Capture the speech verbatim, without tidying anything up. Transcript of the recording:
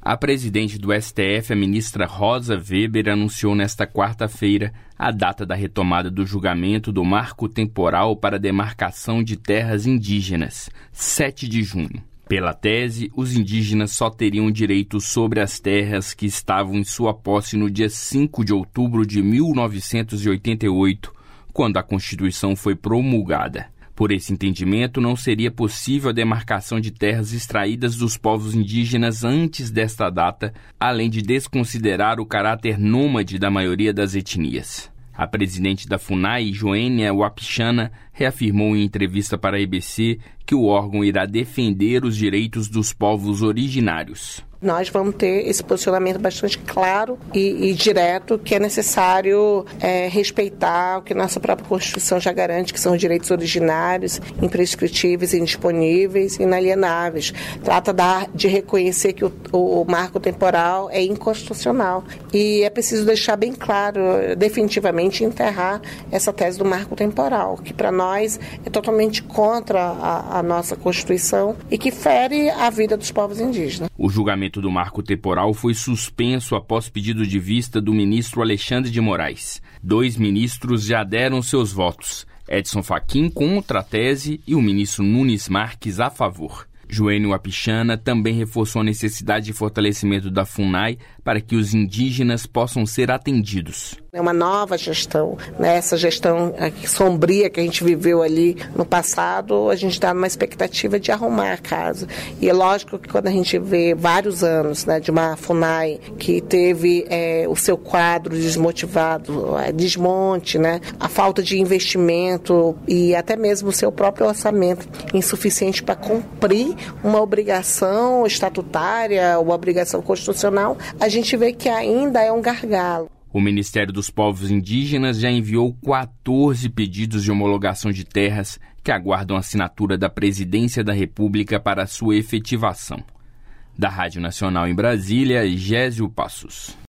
A presidente do S T F, a ministra Rosa Weber, anunciou nesta quarta-feira a data da retomada do julgamento do marco temporal para a demarcação de terras indígenas, sete de junho. Pela tese, os indígenas só teriam direito sobre as terras que estavam em sua posse no dia cinco de outubro de mil novecentos e oitenta e oito, quando a Constituição foi promulgada. Por esse entendimento, não seria possível a demarcação de terras extraídas dos povos indígenas antes desta data, além de desconsiderar o caráter nômade da maioria das etnias. A presidente da FUNAI, Joênia Wapichana, reafirmou em entrevista para a E B C que o órgão irá defender os direitos dos povos originários. Nós vamos ter esse posicionamento bastante claro e, e direto, que é necessário é, respeitar o que nossa própria Constituição já garante, que são os direitos originários, imprescritíveis, indisponíveis e inalienáveis. Trata da, de reconhecer que o, o, o marco temporal é inconstitucional. E é preciso deixar bem claro, definitivamente, enterrar essa tese do marco temporal, que para nós é totalmente contra a, a nossa Constituição e que fere a vida dos povos indígenas. O julgamento do marco temporal foi suspenso após pedido de vista do ministro Alexandre de Moraes. Dois ministros já deram seus votos, Edson Fachin contra a tese e o ministro Nunes Marques a favor. Joênia Wapichana também reforçou a necessidade de fortalecimento da FUNAI para que os indígenas possam ser atendidos. É uma nova gestão, né? Essa gestão sombria que a gente viveu ali no passado, a gente está numa expectativa de arrumar a casa. E é lógico que quando a gente vê vários anos, né, de uma FUNAI que teve é, o seu quadro desmotivado, é, desmonte, né, a falta de investimento e até mesmo o seu próprio orçamento insuficiente para cumprir uma obrigação estatutária, uma obrigação constitucional, a gente vê que ainda é um gargalo. O Ministério dos Povos Indígenas já enviou quatorze pedidos de homologação de terras que aguardam a assinatura da Presidência da República para sua efetivação. Da Rádio Nacional em Brasília, Gésio Passos.